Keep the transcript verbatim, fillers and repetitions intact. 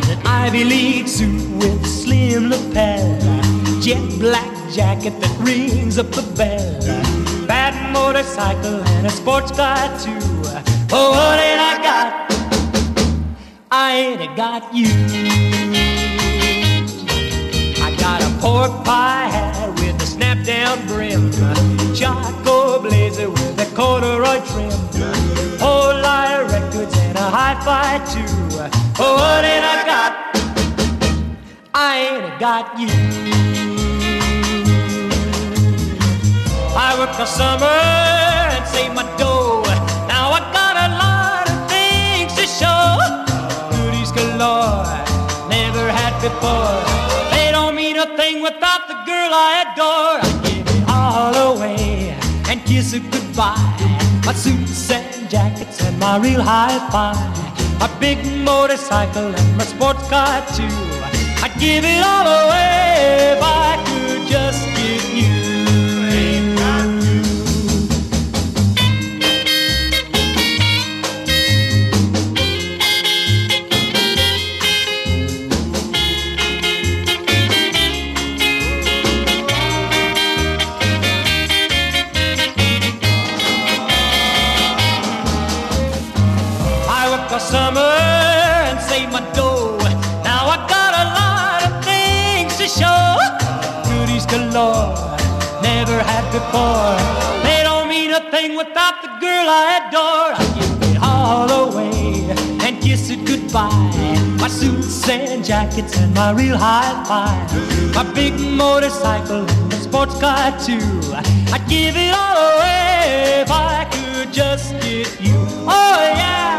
an Ivy League suit with slim lapel, jet black jacket that rings up the bell, bad motorcycle and a sports car too. Oh, what ain't I got? I ain't got you. I got a pork pie hat with a snap-down brim, charcoal blazer with a corduroy trim, whole lot of records and a hi-fi too. Oh, what ain't I got? I ain't got you. I work the summer and save my dough. Now I got a lot of things to show. Goodies galore, never had before. They don't mean a thing without the girl I adore. I give it all away and kiss it goodbye. My suits and jackets and my real hi-fi, my big motorcycle and my sports car too. I'd give it all away if I could just get you. Ain't got you. I work all summer and save my dough. Now I got a lot of things to show. Goodies galore, never had before. They don't mean a thing without the girl I adore. I give it all away and kiss it goodbye. My suits and jackets and my real hi-fi, my big motorcycle and a sports car too. I'd give it all away if I could just get you. Oh yeah.